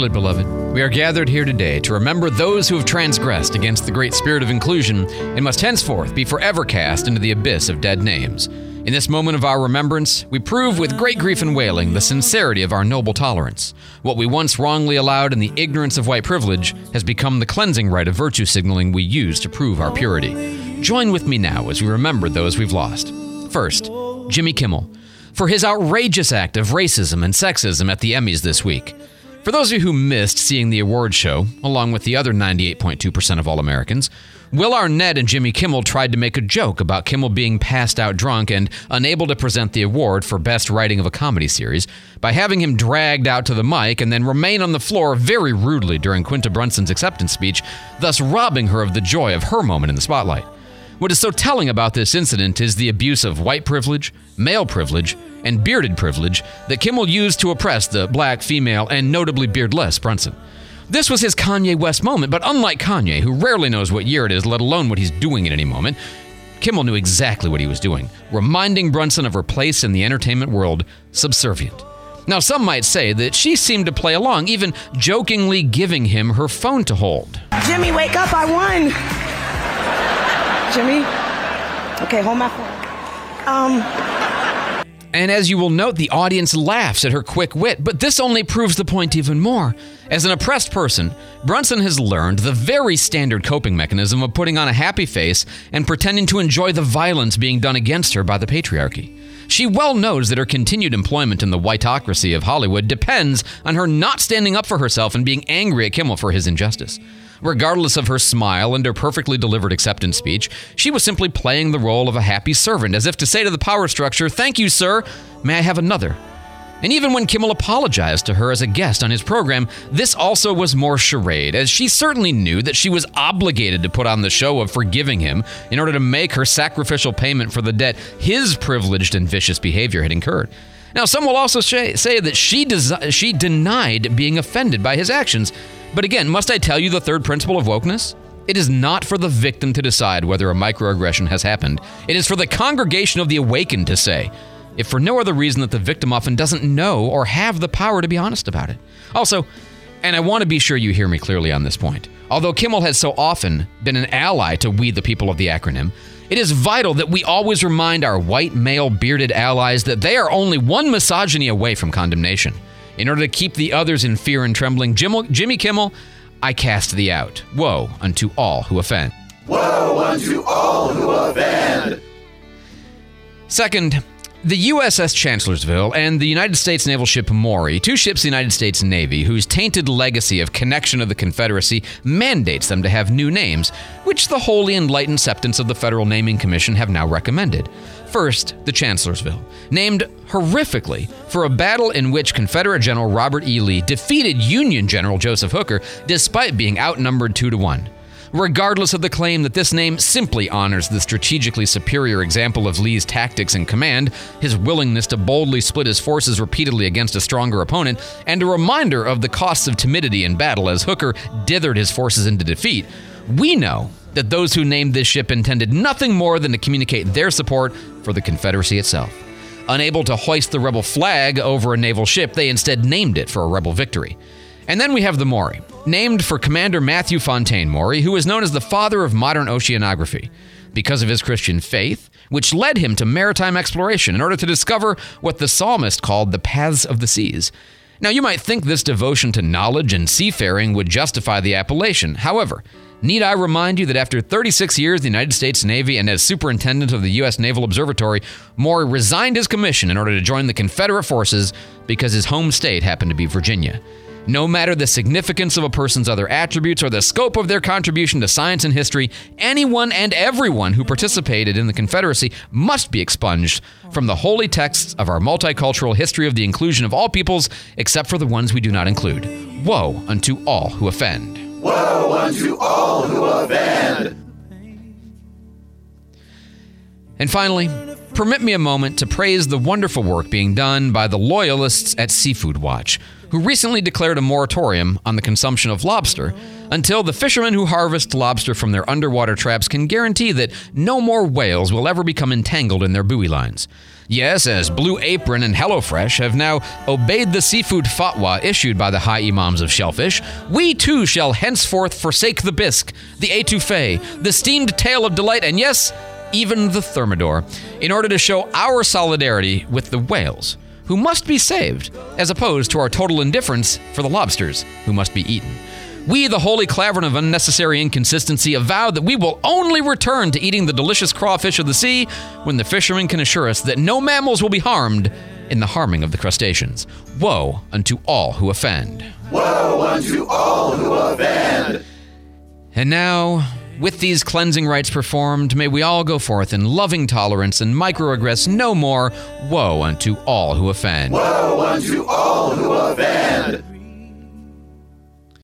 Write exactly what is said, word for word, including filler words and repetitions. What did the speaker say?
Dearly beloved, we are gathered here today to remember those who have transgressed against the great spirit of inclusion and must henceforth be forever cast into the abyss of dead names. In this moment of our remembrance, we prove with great grief and wailing the sincerity of our noble tolerance. What we once wrongly allowed in the ignorance of white privilege has become the cleansing rite of virtue signaling we use to prove our purity. Join with me now as we remember those we've lost. First, Jimmy Kimmel, for his outrageous act of racism and sexism at the Emmys this week. For those of you who missed seeing the award show, along with the other ninety-eight point two percent of all Americans, Will Arnett and Jimmy Kimmel tried to make a joke about Kimmel being passed out drunk and unable to present the award for Best Writing of a Comedy Series by having him dragged out to the mic and then remain on the floor very rudely during Quinta Brunson's acceptance speech, thus robbing her of the joy of her moment in the spotlight. What is so telling about this incident is the abuse of white privilege, male privilege, and bearded privilege that Kimmel used to oppress the black, female, and notably beardless Brunson. This was his Kanye West moment, but unlike Kanye, who rarely knows what year it is, let alone what he's doing at any moment, Kimmel knew exactly what he was doing, reminding Brunson of her place in the entertainment world, subservient. Now, some might say that she seemed to play along, even jokingly giving him her phone to hold. Jimmy, wake up, I won. Jimmy? Okay, hold my phone. Um... And as you will note, the audience laughs at her quick wit, but this only proves the point even more. As an oppressed person, Brunson has learned the very standard coping mechanism of putting on a happy face and pretending to enjoy the violence being done against her by the patriarchy. She well knows that her continued employment in the whiteocracy of Hollywood depends on her not standing up for herself and being angry at Kimmel for his injustice. Regardless of her smile and her perfectly delivered acceptance speech, she was simply playing the role of a happy servant, as if to say to the power structure, "Thank you, sir. May I have another?" And even when Kimmel apologized to her as a guest on his program, this also was more charade, as she certainly knew that she was obligated to put on the show of forgiving him in order to make her sacrificial payment for the debt his privileged and vicious behavior had incurred. Now, some will also say that she, des- she denied being offended by his actions. But again, must I tell you the third principle of wokeness? It is not for the victim to decide whether a microaggression has happened. It is for the congregation of the awakened to say, if for no other reason that the victim often doesn't know or have the power to be honest about it. Also, and I want to be sure you hear me clearly on this point, although Kimmel has so often been an ally to we the people of the acronym, it is vital that we always remind our white, male, bearded allies that they are only one misogyny away from condemnation. In order to keep the others in fear and trembling, Jim, Jimmy Kimmel, I cast thee out. Woe unto all who offend. Woe unto all who offend. Second, the U S S Chancellorsville and the United States naval ship Maury, two ships of the United States Navy whose tainted legacy of connection to the Confederacy mandates them to have new names, which the wholly enlightened septants of the Federal Naming Commission have now recommended. First, the Chancellorsville, named horrifically for a battle in which Confederate General Robert E. Lee defeated Union General Joseph Hooker despite being outnumbered two to one. Regardless of the claim that this name simply honors the strategically superior example of Lee's tactics and command, his willingness to boldly split his forces repeatedly against a stronger opponent, and a reminder of the costs of timidity in battle as Hooker dithered his forces into defeat, we know that those who named this ship intended nothing more than to communicate their support for the Confederacy itself. Unable to hoist the rebel flag over a naval ship, they instead named it for a rebel victory. And then we have the Maury, named for Commander Matthew Fontaine Maury, who is known as the father of modern oceanography, because of his Christian faith, which led him to maritime exploration in order to discover what the psalmist called the paths of the seas. Now, you might think this devotion to knowledge and seafaring would justify the appellation. However, need I remind you that after thirty-six years in the United States Navy and as superintendent of the U S Naval Observatory, Maury resigned his commission in order to join the Confederate forces because his home state happened to be Virginia. No matter the significance of a person's other attributes or the scope of their contribution to science and history, anyone and everyone who participated in the Confederacy must be expunged from the holy texts of our multicultural history of the inclusion of all peoples, except for the ones we do not include. Woe unto all who offend. Woe unto all who offend. And finally, permit me a moment to praise the wonderful work being done by the loyalists at Seafood Watch, who recently declared a moratorium on the consumption of lobster until the fishermen who harvest lobster from their underwater traps can guarantee that no more whales will ever become entangled in their buoy lines. Yes, as Blue Apron and HelloFresh have now obeyed the seafood fatwa issued by the high imams of shellfish, we too shall henceforth forsake the bisque, the etouffee, the steamed tail of delight, and yes, even the thermidor, in order to show our solidarity with the whales, who must be saved, as opposed to our total indifference for the lobsters, who must be eaten. We, the holy clavern of unnecessary inconsistency, avow that we will only return to eating the delicious crawfish of the sea when the fishermen can assure us that no mammals will be harmed in the harming of the crustaceans. Woe unto all who offend. Woe unto all who offend. And now, with these cleansing rites performed, may we all go forth in loving tolerance and microaggress no more. Woe unto all who offend. Woe unto all who offend.